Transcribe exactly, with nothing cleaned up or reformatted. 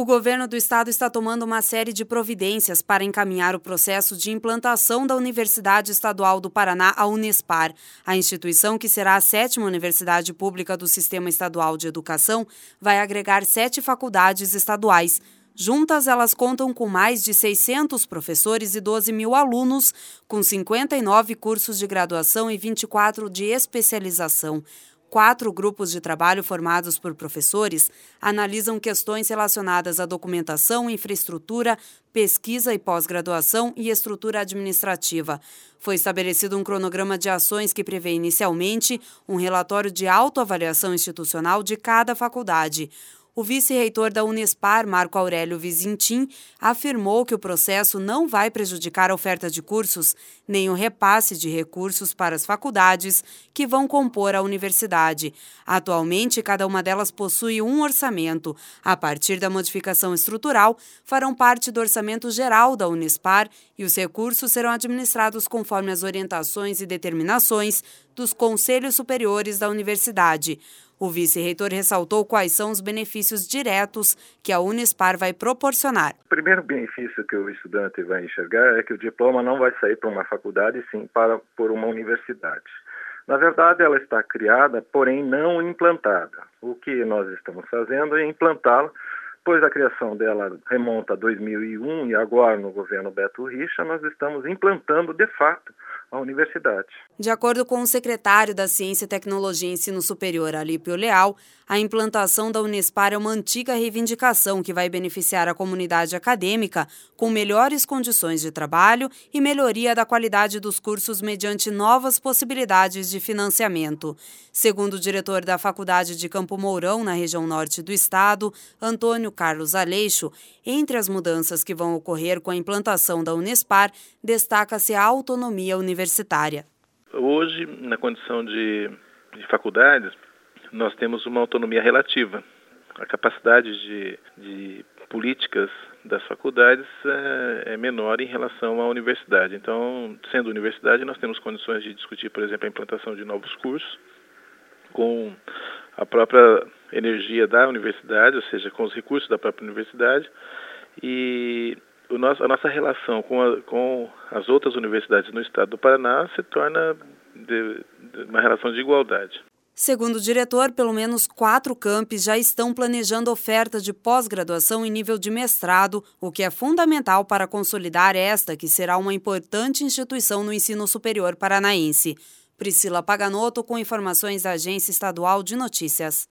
O governo do estado está tomando uma série de providências para encaminhar o processo de implantação da Universidade Estadual do Paraná, a Unespar. A instituição, que será a sétima universidade pública do Sistema Estadual de Educação, vai agregar sete faculdades estaduais. Juntas, elas contam com mais de seiscentos professores e doze mil alunos, com cinquenta e nove cursos de graduação e vinte e quatro de especialização. Quatro grupos de trabalho formados por professores analisam questões relacionadas à documentação, infraestrutura, pesquisa e pós-graduação e estrutura administrativa. Foi estabelecido um cronograma de ações que prevê inicialmente um relatório de autoavaliação institucional de cada faculdade. O vice-reitor da Unespar, Marco Aurélio Vizintim, afirmou que o processo não vai prejudicar a oferta de cursos, nem o repasse de recursos para as faculdades que vão compor a universidade. Atualmente, cada uma delas possui um orçamento. A partir da modificação estrutural, farão parte do orçamento geral da Unespar e os recursos serão administrados conforme as orientações e determinações dos conselhos superiores da universidade. O vice-reitor ressaltou quais são os benefícios diretos que a Unespar vai proporcionar. O primeiro benefício que o estudante vai enxergar é que o diploma não vai sair para uma faculdade, sim para por uma universidade. Na verdade, ela está criada, porém não implantada. O que nós estamos fazendo é implantá-la, pois a criação dela remonta a dois mil e um e agora no governo Beto Richa nós estamos implantando de fato a universidade. De acordo com o secretário da Ciência, Tecnologia e Ensino Superior, Alípio Leal, a implantação da Unespar é uma antiga reivindicação que vai beneficiar a comunidade acadêmica com melhores condições de trabalho e melhoria da qualidade dos cursos mediante novas possibilidades de financiamento. Segundo o diretor da Faculdade de Campo Mourão, na região norte do estado, Antônio Carlos Aleixo, entre as mudanças que vão ocorrer com a implantação da Unespar, destaca-se a autonomia universitária. Hoje, na condição de, de faculdades, nós temos uma autonomia relativa. A capacidade de, de políticas das faculdades é, é menor em relação à universidade. Então, sendo universidade, nós temos condições de discutir, por exemplo, a implantação de novos cursos com a própria energia da universidade, ou seja, com os recursos da própria universidade, e o nosso, a nossa relação com, a, com as outras universidades no estado do Paraná se torna de, de uma relação de igualdade. Segundo o diretor, pelo menos quatro campos já estão planejando oferta de pós-graduação em nível de mestrado, o que é fundamental para consolidar esta, que será uma importante instituição no ensino superior paranaense. Priscila Paganotto, com informações da Agência Estadual de Notícias.